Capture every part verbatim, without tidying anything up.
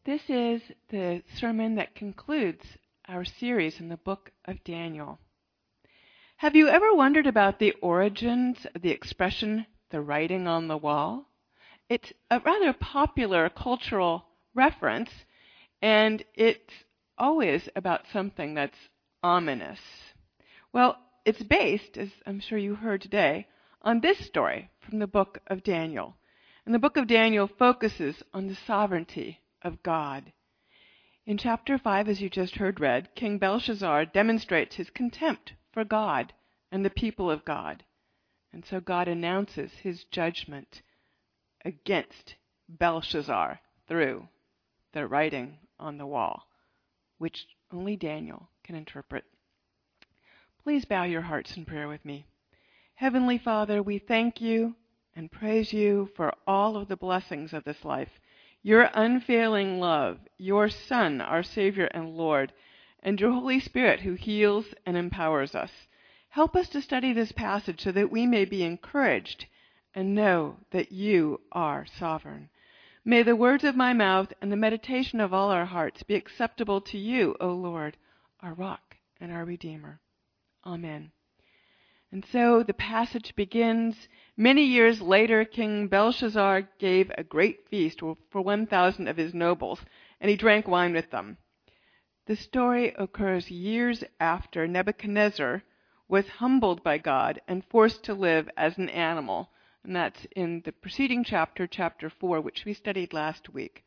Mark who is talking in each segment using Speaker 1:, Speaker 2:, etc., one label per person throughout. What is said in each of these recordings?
Speaker 1: This is the sermon that concludes our series in the book of Daniel. Have you ever wondered about the origins of the expression, the writing on the wall? It's a rather popular cultural reference, and it's always about something that's ominous. Well, it's based, as I'm sure you heard today, on this story from the book of Daniel. And the book of Daniel focuses on the sovereignty of God. In chapter five, as you just heard read, King Belshazzar demonstrates his contempt for God and the people of God. And so God announces his judgment against Belshazzar through the writing on the wall, which only Daniel can interpret. Please bow your hearts in prayer with me. Heavenly Father, we thank you and praise you for all of the blessings of this life, your unfailing love, your Son, our Savior and Lord, and your Holy Spirit who heals and empowers us. Help us to study this passage so that we may be encouraged and know that you are sovereign. May the words of my mouth and the meditation of all our hearts be acceptable to you, O Lord, our rock and our Redeemer. Amen. And so the passage begins. Many years later, King Belshazzar gave a great feast for one thousand of his nobles, and he drank wine with them. The story occurs years after Nebuchadnezzar was humbled by God and forced to live as an animal. And that's in the preceding chapter, chapter four, which we studied last week.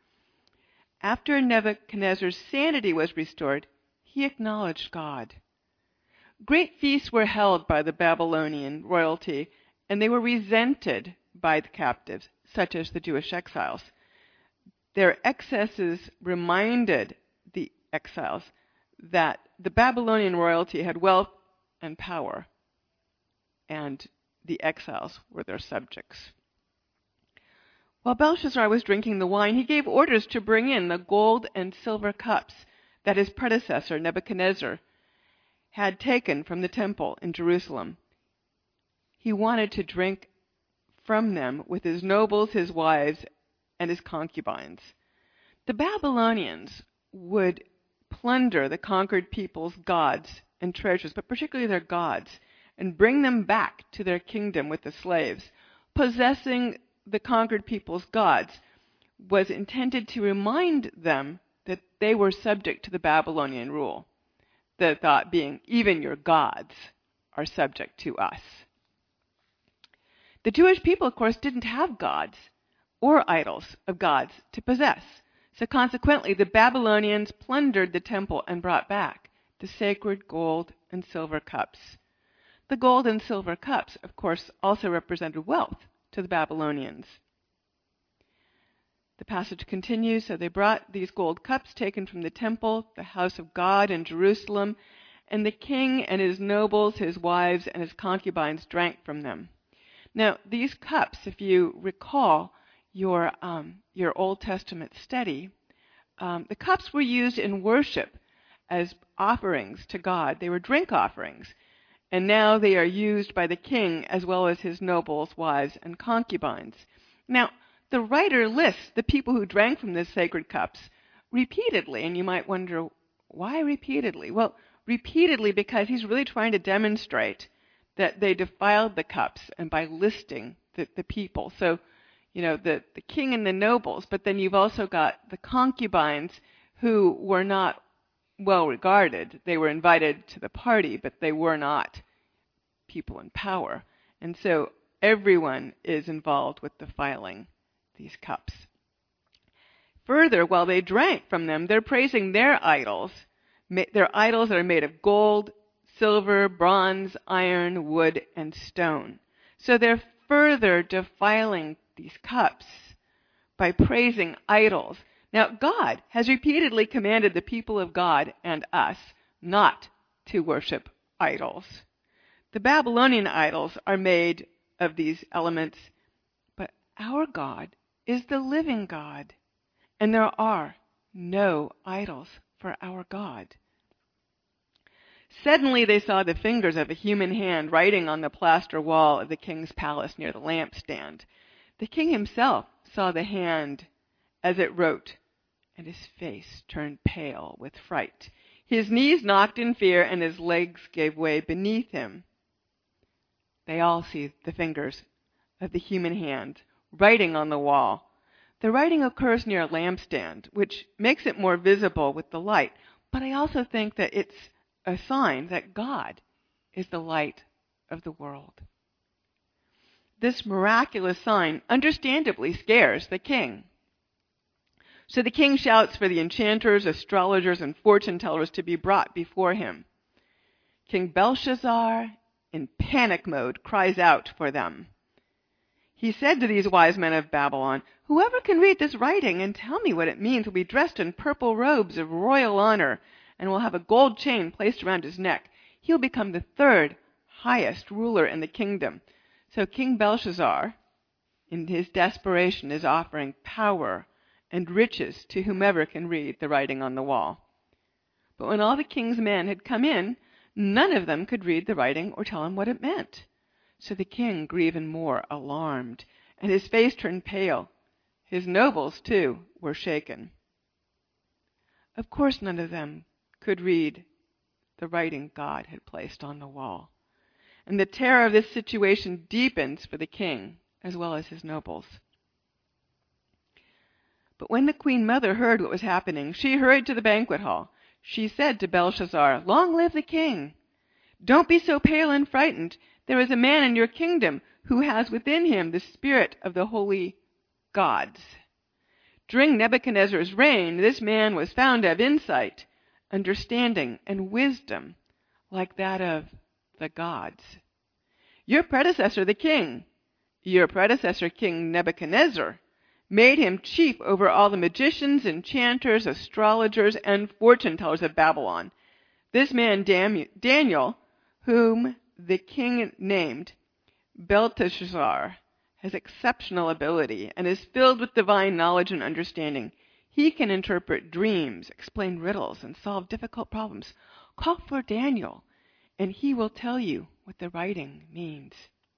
Speaker 1: After Nebuchadnezzar's sanity was restored, he acknowledged God. Great feasts were held by the Babylonian royalty, and they were resented by the captives, such as the Jewish exiles. Their excesses reminded the exiles that the Babylonian royalty had wealth and power, and the exiles were their subjects. While Belshazzar was drinking the wine, he gave orders to bring in the gold and silver cups that his predecessor, Nebuchadnezzar, had taken from the temple in Jerusalem. He wanted to drink from them with his nobles, his wives, and his concubines. The Babylonians would plunder the conquered people's gods and treasures, but particularly their gods, and bring them back to their kingdom with the slaves. Possessing the conquered people's gods was intended to remind them that they were subject to the Babylonian rule. The thought being, even your gods are subject to us. The Jewish people, of course, didn't have gods or idols of gods to possess. So consequently, the Babylonians plundered the temple and brought back the sacred gold and silver cups. The gold and silver cups, of course, also represented wealth to the Babylonians. The passage continues, so they brought these gold cups taken from the temple, the house of God in Jerusalem, and the king and his nobles, his wives, and his concubines drank from them. Now, these cups, if you recall your, um, your Old Testament study, um, the cups were used in worship as offerings to God. They were drink offerings. And now they are used by the king as well as his nobles, wives, and concubines. Now, the writer lists the people who drank from the sacred cups repeatedly, and you might wonder, why repeatedly? Well, repeatedly because he's really trying to demonstrate that they defiled the cups, and by listing the, the people. So, you know, the, the king and the nobles, but then you've also got the concubines who were not well regarded. They were invited to the party, but they were not people in power. And so everyone is involved with defiling these cups. Further, while they drank from them, they're praising their idols. Their idols that are made of gold, silver, bronze, iron, wood, and stone. So they're further defiling these cups by praising idols. Now, God has repeatedly commanded the people of God and us not to worship idols. The Babylonian idols are made of these elements, but our God is the living God, and there are no idols for our God. Suddenly they saw the fingers of a human hand writing on the plaster wall of the king's palace near the lampstand. The king himself saw the hand as it wrote, and his face turned pale with fright. His knees knocked in fear, and his legs gave way beneath him. They all see the fingers of the human hand writing on the wall. The writing occurs near a lampstand, which makes it more visible with the light. But I also think that it's a sign that God is the light of the world. This miraculous sign understandably scares the king. So the king shouts for the enchanters, astrologers, and fortune tellers to be brought before him. King Belshazzar, in panic mode, cries out for them. He said to these wise men of Babylon, "Whoever can read this writing and tell me what it means will be dressed in purple robes of royal honor and will have a gold chain placed around his neck. He will become the third highest ruler in the kingdom." So King Belshazzar, in his desperation, is offering power and riches to whomever can read the writing on the wall. But when all the king's men had come in, none of them could read the writing or tell him what it meant. So the king grew even more alarmed, and his face turned pale. His nobles, too, were shaken. Of course, none of them could read the writing God had placed on the wall. And the terror of this situation deepens for the king as well as his nobles. But when the queen mother heard what was happening, she hurried to the banquet hall. She said to Belshazzar, "Long live the king! Don't be so pale and frightened. There is a man in your kingdom who has within him the spirit of the holy gods. During Nebuchadnezzar's reign, this man was found to have insight, understanding, and wisdom like that of the gods. Your predecessor, the king, your predecessor, King Nebuchadnezzar, made him chief over all the magicians, enchanters, astrologers, and fortune tellers of Babylon. This man, Daniel, whom the king named Belteshazzar, has exceptional ability and is filled with divine knowledge and understanding. He can interpret dreams, explain riddles, and solve difficult problems. Call for Daniel, and he will tell you what the writing means."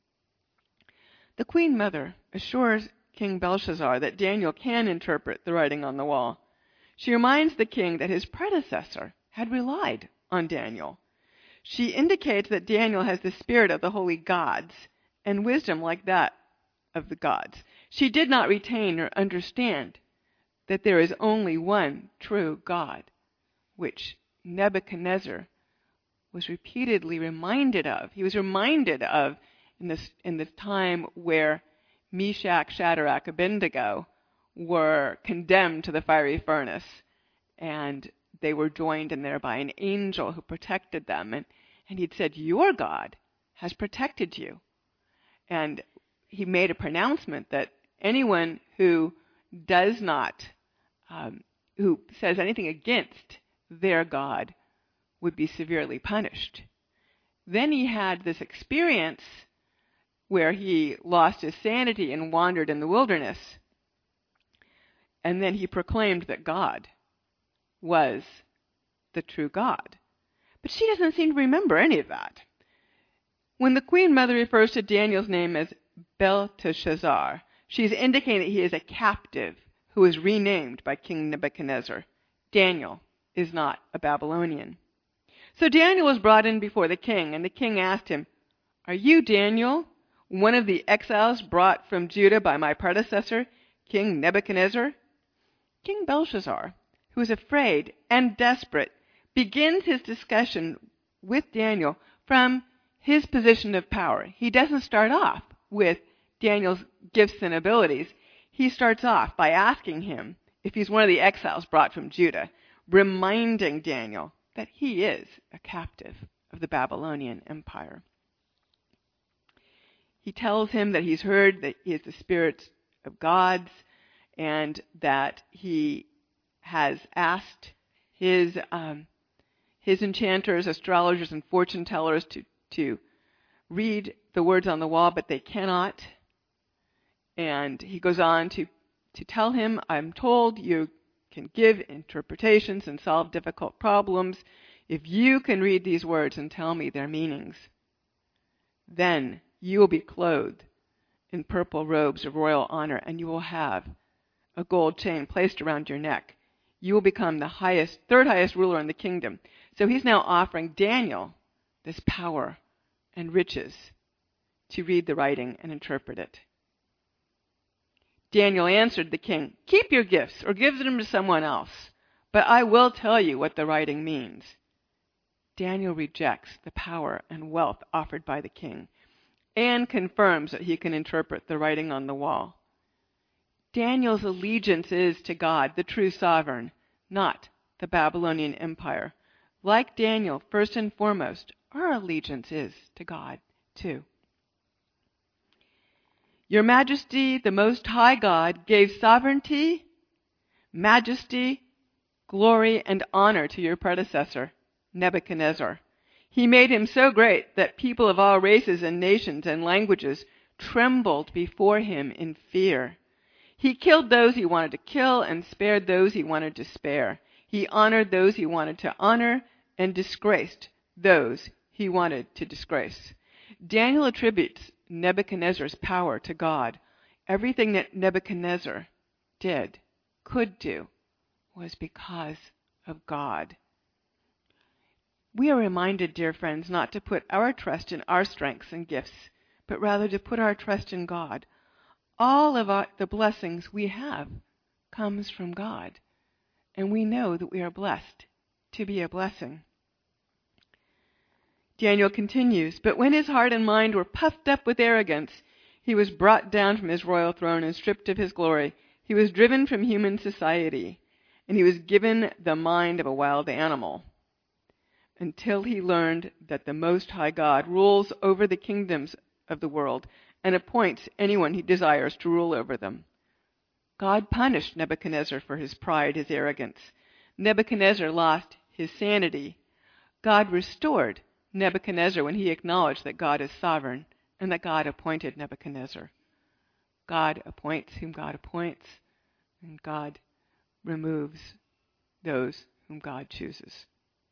Speaker 1: The queen mother assures King Belshazzar that Daniel can interpret the writing on the wall. She reminds the king that his predecessor had relied on Daniel. She indicates that Daniel has the spirit of the holy gods and wisdom like that of the gods. She did not retain or understand that there is only one true God, which Nebuchadnezzar was repeatedly reminded of. He was reminded of in this in the time where Meshach, Shadrach, Abednego were condemned to the fiery furnace, and they were joined in there by an angel who protected them. And, and he'd said, "Your God has protected you." And he made a pronouncement that anyone who does not, um, who says anything against their God would be severely punished. Then he had this experience where he lost his sanity and wandered in the wilderness. And then he proclaimed that God was the true God. But she doesn't seem to remember any of that. When the queen mother refers to Daniel's name as Belteshazzar, she's indicating that he is a captive who is renamed by King Nebuchadnezzar. Daniel is not a Babylonian. So Daniel was brought in before the king, and the king asked him, "Are you Daniel, one of the exiles brought from Judah by my predecessor, King Nebuchadnezzar?" King Belshazzar, who is afraid and desperate, begins his discussion with Daniel from his position of power. He doesn't start off with Daniel's gifts and abilities. He starts off by asking him if he's one of the exiles brought from Judah, reminding Daniel that he is a captive of the Babylonian Empire. He tells him that he's heard that he is the spirit of gods and that he has asked his um, his enchanters, astrologers, and fortune tellers to, to read the words on the wall, but they cannot. And he goes on to, to tell him, "I'm told you can give interpretations and solve difficult problems. If you can read these words and tell me their meanings, then you will be clothed in purple robes of royal honor, and you will have a gold chain placed around your neck. You will become the highest, third highest ruler in the kingdom. So he's now offering Daniel this power and riches to read the writing and interpret it. Daniel answered the king, "Keep your gifts or give them to someone else, but I will tell you what the writing means." Daniel rejects the power and wealth offered by the king and confirms that he can interpret the writing on the wall. Daniel's allegiance is to God, the true sovereign, not the Babylonian Empire. Like Daniel, first and foremost, our allegiance is to God, too. Your Majesty, the Most High God, gave sovereignty, majesty, glory, and honor to your predecessor, Nebuchadnezzar. He made him so great that people of all races and nations and languages trembled before him in fear. He killed those he wanted to kill and spared those he wanted to spare. He honored those he wanted to honor and disgraced those he wanted to disgrace. Daniel attributes Nebuchadnezzar's power to God. Everything that Nebuchadnezzar did, could do, was because of God. We are reminded, dear friends, not to put our trust in our strengths and gifts, but rather to put our trust in God. All of our, the blessings we have comes from God, and we know that we are blessed to be a blessing. Daniel continues, "But when his heart and mind were puffed up with arrogance, he was brought down from his royal throne and stripped of his glory. He was driven from human society, and he was given the mind of a wild animal, until he learned that the Most High God rules over the kingdoms of the world and appoints anyone he desires to rule over them." God punished Nebuchadnezzar for his pride, his arrogance. Nebuchadnezzar lost his sanity. God restored Nebuchadnezzar when he acknowledged that God is sovereign and that God appointed Nebuchadnezzar. God appoints whom God appoints, and God removes those whom God chooses.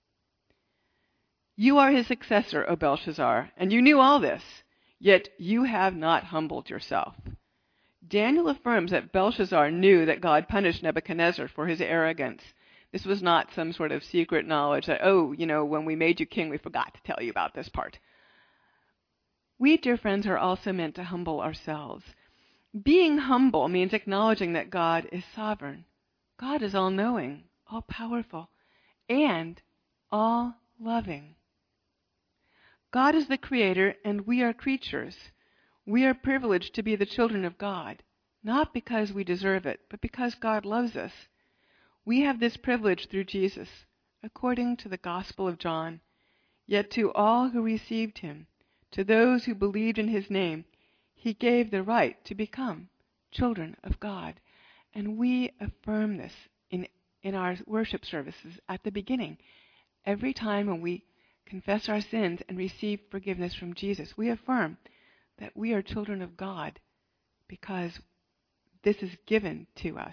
Speaker 1: You are his successor, O Belshazzar, and you knew all this, yet you have not humbled yourself. Daniel affirms that Belshazzar knew that God punished Nebuchadnezzar for his arrogance. This was not some sort of secret knowledge that, oh, you know, when we made you king, we forgot to tell you about this part. We, dear friends, are also meant to humble ourselves. Being humble means acknowledging that God is sovereign. God is all-knowing, all-powerful, and all-loving. God is the creator, and we are creatures. We are privileged to be the children of God, not because we deserve it, but because God loves us. We have this privilege through Jesus, according to the Gospel of John. Yet to all who received him, to those who believed in his name, he gave the right to become children of God. And we affirm this in, in our worship services at the beginning. Every time when we confess our sins and receive forgiveness from Jesus, we affirm that we are children of God because this is given to us.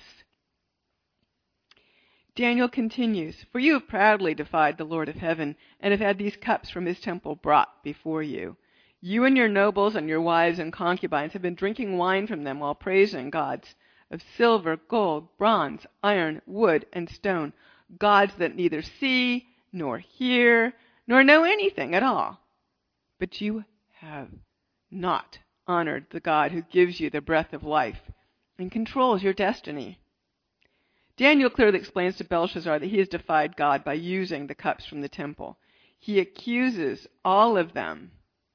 Speaker 1: Daniel continues, "For you have proudly defied the Lord of heaven and have had these cups from his temple brought before you. You and your nobles and your wives and concubines have been drinking wine from them while praising gods of silver, gold, bronze, iron, wood, and stone, gods that neither see nor hear nor know anything at all. But you have not honored the God who gives you the breath of life and controls your destiny." Daniel clearly explains to Belshazzar that he has defied God by using the cups from the temple. He accuses all of them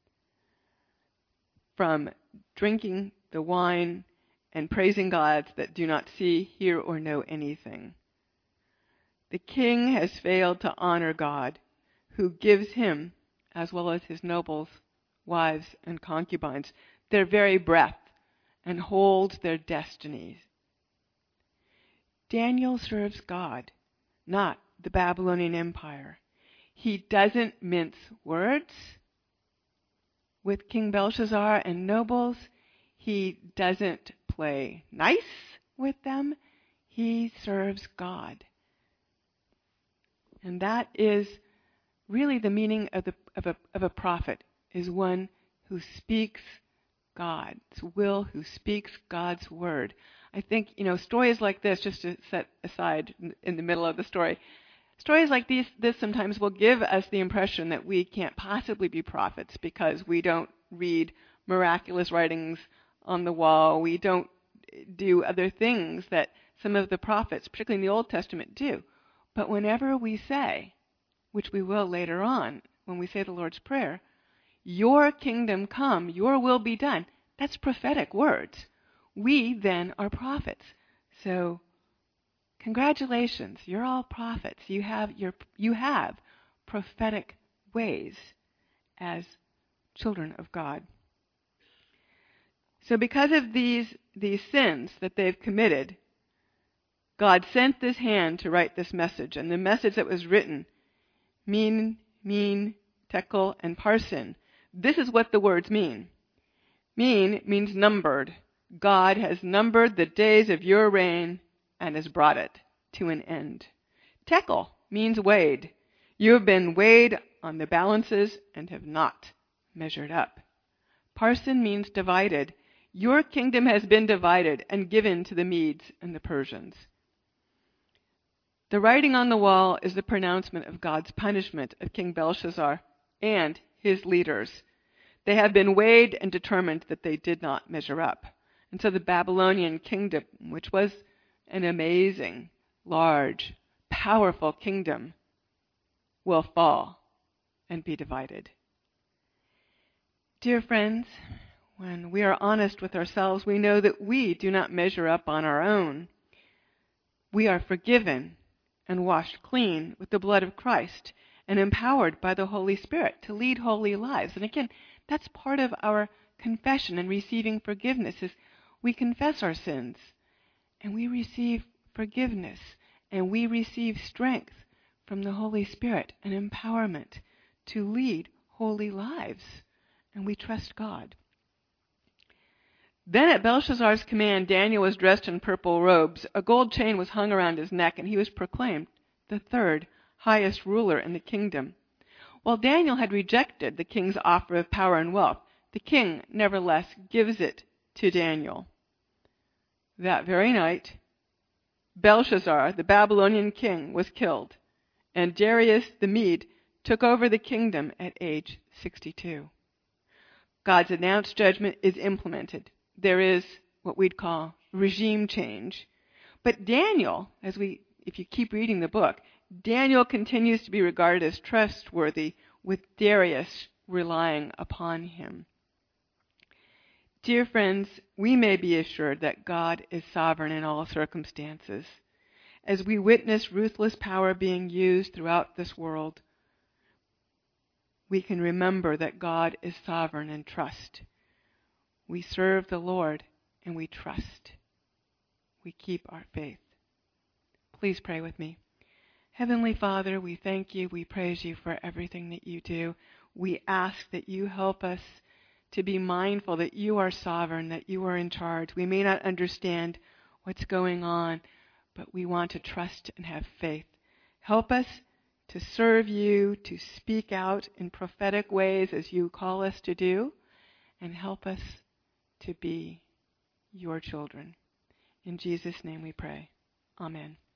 Speaker 1: from drinking the wine and praising gods that do not see, hear, or know anything. The king has failed to honor God, who gives him, as well as his nobles, wives, and concubines, their very breath and holds their destinies. Daniel serves God, not the Babylonian Empire. He doesn't mince words with King Belshazzar and nobles. He doesn't play nice with them. He serves God. And that is really the meaning of, the, of, a, of a prophet, is one who speaks God's will, who speaks God's word. I think, you know, stories like this, just to set aside in the middle of the story, stories like these, this sometimes will give us the impression that we can't possibly be prophets because we don't read miraculous writings on the wall. We don't do other things that some of the prophets, particularly in the Old Testament, do. But whenever we say, which we will later on, when we say the Lord's Prayer, your kingdom come, your will be done, that's prophetic words. We then are prophets. So congratulations, you're all prophets. You have your you have prophetic ways as children of God. So because of these these sins that they've committed, God sent this hand to write this message. And the message that was written, Min, Min, Tekel, and Parsin, this is what the words mean. Min means numbered. God has numbered the days of your reign and has brought it to an end. Tekel means weighed. You have been weighed on the balances and have not measured up. Parsin means divided. Your kingdom has been divided and given to the Medes and the Persians. The writing on the wall is the pronouncement of God's punishment of King Belshazzar and his leaders. They have been weighed and determined that they did not measure up. And so the Babylonian kingdom, which was an amazing, large, powerful kingdom, will fall and be divided. Dear friends, when we are honest with ourselves, we know that we do not measure up on our own. We are forgiven and washed clean with the blood of Christ and empowered by the Holy Spirit to lead holy lives. And again, that's part of our confession and receiving forgiveness is we confess our sins and we receive forgiveness and we receive strength from the Holy Spirit and empowerment to lead holy lives. And we trust God. Then at Belshazzar's command, Daniel was dressed in purple robes. A gold chain was hung around his neck, and he was proclaimed the third highest ruler in the kingdom. While Daniel had rejected the king's offer of power and wealth, the king nevertheless gives it to Daniel. That very night, Belshazzar, the Babylonian king, was killed, and Darius the Mede took over the kingdom at age sixty-two. God's announced judgment is implemented. There is what we'd call regime change. But Daniel, as we, if you keep reading the book, Daniel continues to be regarded as trustworthy, with Darius relying upon him. Dear friends, we may be assured that God is sovereign in all circumstances. As we witness ruthless power being used throughout this world, we can remember that God is sovereign and trust. We serve the Lord and we trust. We keep our faith. Please pray with me. Heavenly Father, we thank you, we praise you for everything that you do. We ask that you help us to be mindful that you are sovereign, that you are in charge. We may not understand what's going on, but we want to trust and have faith. Help us to serve you, to speak out in prophetic ways as you call us to do, and help us to be your children. In Jesus' name we pray. Amen.